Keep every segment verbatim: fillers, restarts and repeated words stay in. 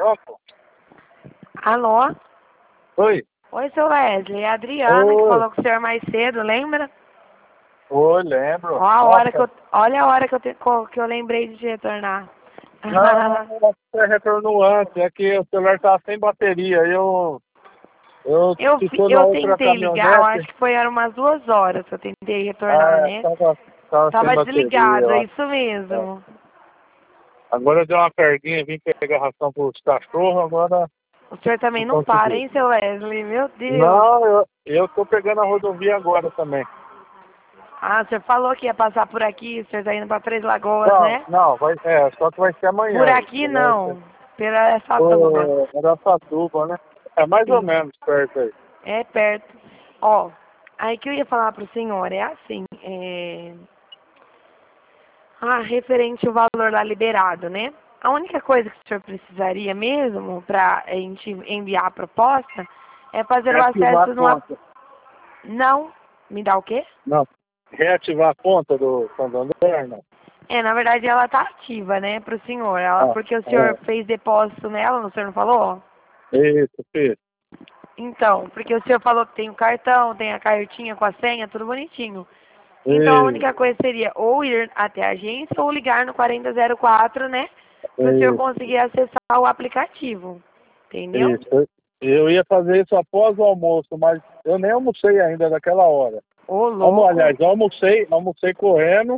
Pronto. Alô? Oi. Oi, seu Wesley. É a Adriana que Oi. falou com o senhor mais cedo, lembra? Oi, lembro. Ó, a hora que eu, Nossa. olha a hora que eu, te, que eu lembrei de te retornar. Não, você retornou antes. É que o celular estava sem bateria. Eu, eu eu, ficou na eu outra tentei ligar, eu caminhonete. acho que foi eram umas duas horas que eu tentei retornar, Ah, né? tava, tava sem Tava bateria, desligado, eu é acho. isso É. mesmo. Agora eu dei uma carguinha, vim pegar ração para os cachorros, agora O senhor também não não para, consegui. hein, seu Wesley? Meu Deus. Não, eu, eu tô pegando a rodovia agora também. Ah, o senhor falou que ia passar por aqui, o senhor tá indo pra Três Lagoas, Não, né? não, vai, é, só que vai ser Por amanhã. aqui Isso, vai ser, não, pela essa tuba. Ô, Araçatuba, né? É mais ou Sim, menos perto aí. é perto. Ó, aí que eu ia falar pro senhor, é assim, é... Ah, referente ao valor lá liberado, né? A única coisa que o senhor precisaria mesmo para a gente enviar a proposta é fazer o Reativar a acesso no... ap- conta. Não, me dá o quê? Não. Reativar a conta do Santander, não. É, na verdade ela tá ativa, né, pro senhor, ela, Ah, porque o senhor é. fez depósito nela, o senhor não falou? Isso, filho. Então, porque o senhor falou que tem o cartão, tem a cartinha com a senha, tudo bonitinho. Então a Isso, única coisa seria ou ir até a agência ou ligar no quarenta zero quatro, né? Para o senhor isso, conseguir acessar o aplicativo. Entendeu? isso. Eu ia fazer isso após o almoço, mas eu nem almocei ainda naquela hora. Ô, Almo, louco. aliás, almocei, almocei correndo,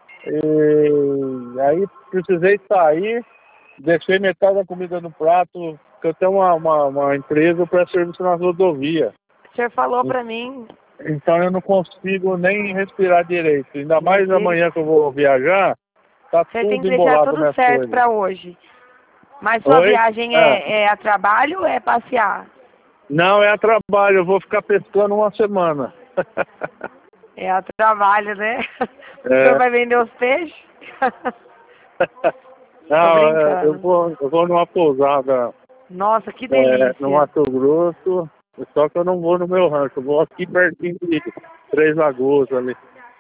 e aí precisei sair, deixei metade da comida no prato, porque eu tenho uma, uma, uma empresa para serviço na rodovia. O senhor falou pra mim, Então eu não consigo nem respirar direito. Ainda mais miser... amanhã que eu vou viajar, tá você tem tudo que deixar embolado tudo minhas certo coisas. pra hoje. Mas sua Oi? viagem Ah, é, é a trabalho ou é passear? não é a trabalho, eu vou ficar pescando uma semana. É a trabalho, né? O senhor É. vai vender os peixes? Tô Não, é, eu brincando. vou, eu vou numa pousada Nossa, que é, no delícia. Mato Grosso, só que eu não vou no meu rancho, eu vou aqui pertinho de Três Lagoas ali.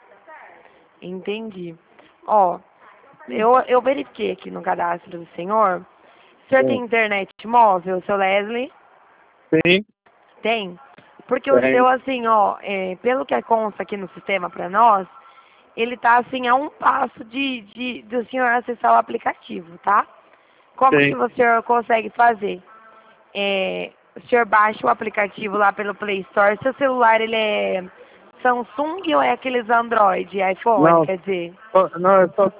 Entendi. Ó, eu, eu verifiquei aqui no cadastro do senhor. O senhor tem Sim, internet móvel, seu Leslie? sim, Tem. Porque o tem, seu, assim, ó, é, pelo que consta aqui no sistema para nós, ele tá, assim, a um passo de, de do senhor acessar o aplicativo, tá? Como que tem. o senhor consegue fazer? É, o senhor baixa o aplicativo lá pelo Play Store. Seu celular, ele é Samsung ou é aqueles Android, iPhone, Não, quer dizer? só- não, é só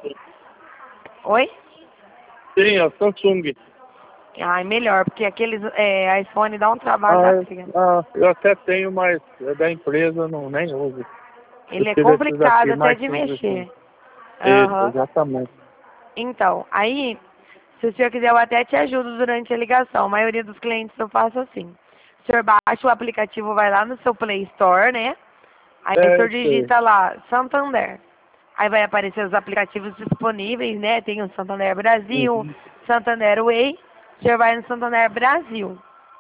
Oi? sim, é Samsung. Ai, melhor, porque aqueles é, iPhone dá um trabalho Ah, da eu, pega. ah, eu até tenho, mas é da empresa eu não nem uso. Eu Ele é tiro esses complicado aqui até mais de simples. Assim. mexer. Isso, Aham. exatamente. Então, aí, se o senhor quiser, eu até te ajudo durante a ligação. A maioria dos clientes eu faço assim. O senhor baixa o aplicativo, vai lá no seu Play Store, né? Aí o É, senhor eu sei. digita lá, Santander. Aí vai aparecer os aplicativos disponíveis, né? Tem o Santander Brasil, Uhum. Santander Way. O senhor vai no Santander Brasil.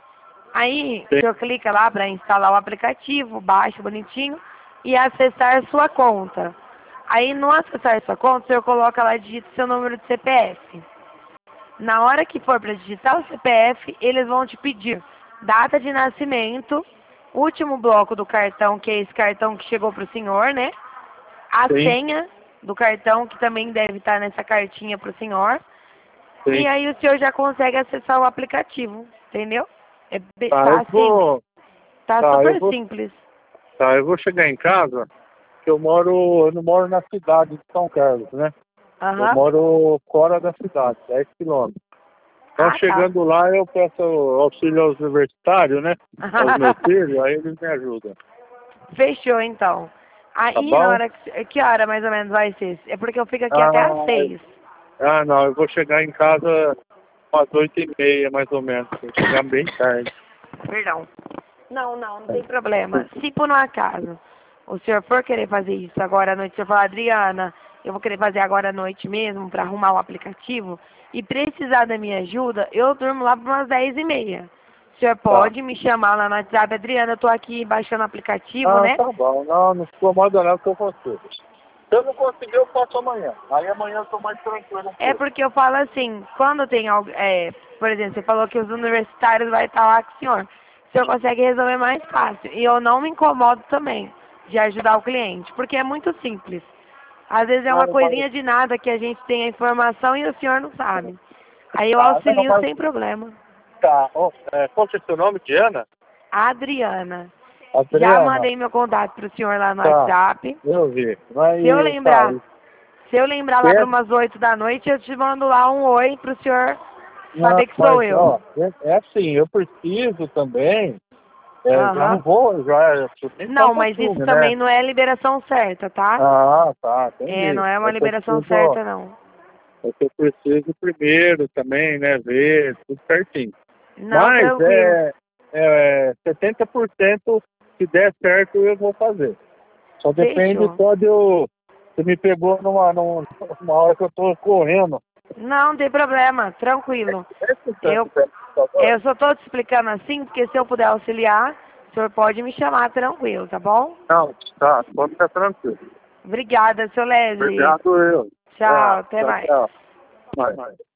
Aí, o Tem. senhor clica lá para instalar o aplicativo, baixa bonitinho e acessar sua conta. Aí, no acessar sua conta, o senhor coloca lá, digita seu número de C P F. Na hora que for para digitar o C P F, eles vão te pedir data de nascimento, último bloco do cartão, que é esse cartão que chegou para o senhor, né? A Tem, senha do cartão, que também deve estar nessa cartinha para o senhor. E tem. aí o senhor já consegue acessar o aplicativo, entendeu? É, be- Tá, tá eu assim, vou. tá Tá, eu super vou. simples. Tá, eu vou chegar em casa, que eu moro. Eu não moro na cidade de São Carlos, né? Eu Aham. moro fora da cidade, dez quilômetros. Então Ah, tá. chegando lá eu peço auxílio aos universitários, né? Aos meus filhos, aí eles me ajudam. Fechou, então. Tá Aí, na bom? hora que, que hora mais ou menos vai ser? É porque eu fico aqui até às Ah, seis. ah, não, eu vou chegar em casa umas oito e meia, mais ou menos. Vou chegar bem tarde. Perdão. Não, não, não É. tem problema. Se por um acaso o senhor for querer fazer isso agora à noite, o senhor falar, Adriana, eu vou querer fazer agora à noite mesmo para arrumar o aplicativo e precisar da minha ajuda, eu durmo lá por umas dez e meia. O senhor Tá. pode me chamar lá no WhatsApp, Adriana, eu tô aqui baixando o aplicativo, Ah, né? tá bom. Não, não se incomoda não, que eu consigo. Se eu não conseguir, eu faço amanhã. Aí amanhã eu tô mais tranquilo. Um É pouco. porque eu falo assim, quando tem algo, é, por exemplo, você falou que os universitários vai estar lá com o senhor. O senhor consegue resolver mais fácil. E eu não me incomodo também de ajudar o cliente, porque é muito simples. Às vezes é uma Não, coisinha mas, de nada que a gente tem a informação e o senhor não sabe. Aí eu tá, não, auxilio mas, sem problema. tá. Ó, é, qual que é seu nome, Diana? Adriana, já Adriana. mandei meu contato pro senhor lá no Tá, WhatsApp. eu vi. Se eu Mas, tá. lembrar, se eu lembrar lá para É, umas oito da noite, eu te mando lá um oi pro senhor não, saber que sou mas, eu. ó, é, é assim, eu preciso também, é, já não Aham. vou, já, eu tenho que dar Não, um mas isso costume, né? também não é liberação certa, tá? Ah, tá, É, entendi. não é uma É que eu liberação preciso, certa, não. é que eu preciso primeiro também, né, ver tudo certinho. Não, Mas tranquilo. é, é setenta por cento se der certo eu vou fazer. Só depende Fechou. só de eu. Você me pegou numa, numa, numa hora que eu tô correndo. Não, não tem problema, tranquilo. Esse Eu, tanto, por favor. eu só tô te explicando assim, porque se eu puder auxiliar, o senhor pode me chamar tranquilo, tá bom? Não, tá, pode ficar tranquilo. Obrigada, seu Leslie. Obrigado eu. Tchau, Tá, até tchau, mais. tchau. Vai.